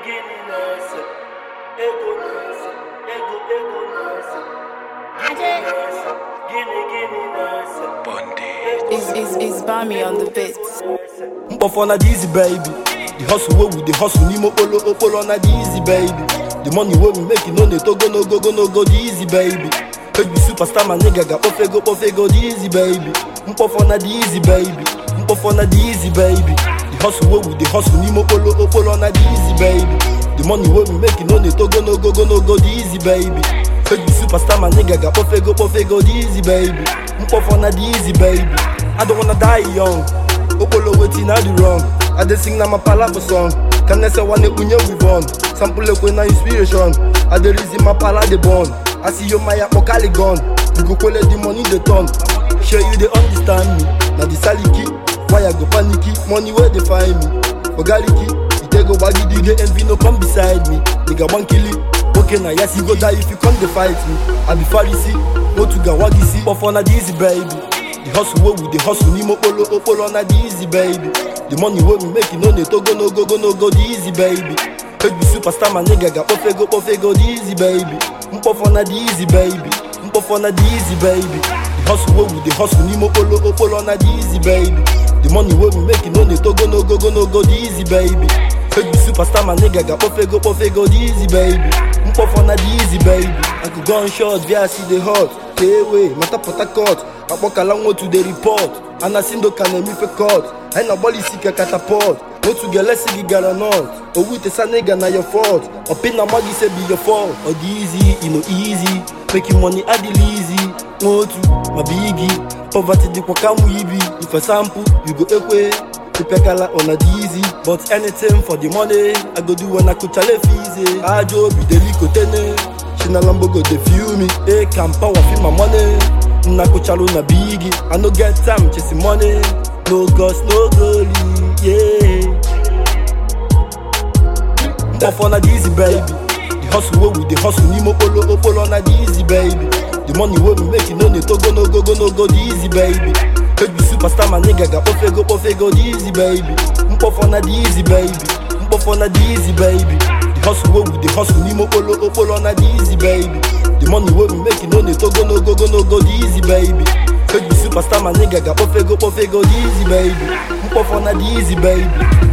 It's Bami on the beats. Mpuff on a easy baby. The hustle where we the hustle Nimo Polo on a easy baby. The money where we make it no need to go no go the easy baby. Hey you superstar my nigga got pofego the easy baby. Mpuff on a easy baby. Mpuff on a easy baby. The hustle where we the hustle Nimo Polo on a easy baby. The money where we make it no need to go no go the easy baby. Hey you superstar my nigga got pofego the easy baby. Mpuff on a easy baby. I don't wanna die young. Opolo waiting I do wrong. I dey sing na my palaver song. Can I say one kunye we born? Sample ekwe na inspiration. I dey reason my pala dey born. I see you my apokali gone. You go collect the money they turn. Sure you dey understand me. Na the saliki, why I go panicky? Money where they find me. Ogaliki, you take go baggy the envy no come beside me. Nigga one kill it. Okay now yes you go die if you come to fight me. I be Pharisee, go to Gawagisi. Puff on a easy baby. The hustle where we the hustle Nimo Polo on a easy baby. The money where we make it no need to go no go the easy baby. Hey you superstar my nigga got pofego the easy baby. Mpuff on a easy baby. Mpuff on a easy baby. The hustle where we the hustle Nimo Polo on a easy baby. The money where we make it no need to go no go the easy baby. Hey you superstar my nigga got pofego the easy baby. Mpuff on a easy baby. I could go on short via see the hot. Stay away, mata potakot. I walk along to the report. And I seen the can me for court. And nobody seek a catapult. Go to get less if you got or not. Or with a nigga na your fault. Or pin a muggy say be your fault. Or the easy, you know easy. Making money at the easy. Go to my biggie. Poverty the kwakamu ibi. If a sample, you go away. The pekala on a easy. But anything for the money. I go do when I could chale fees. I jo be the likotene. Shina Lambo go dey feel me. Hey, can power feel my money. Nako chalo na biggie. I no get time chasing money. No ghost, no goalie, yeah. Puff on a easy baby. The hustle where we the hustle Nimo Polo on a easy baby. The money where we make it no need to go no go the easy baby. Hey you superstar my nigga got pofego the easy baby. Puff on a easy baby. Puff on a easy baby. The hustle where we the hustle Nimo Polo on a easy baby. The money where we make it no need to go no go the easy baby. Hey you superstar my nigga got pofego the easy baby. Puff on a easy baby.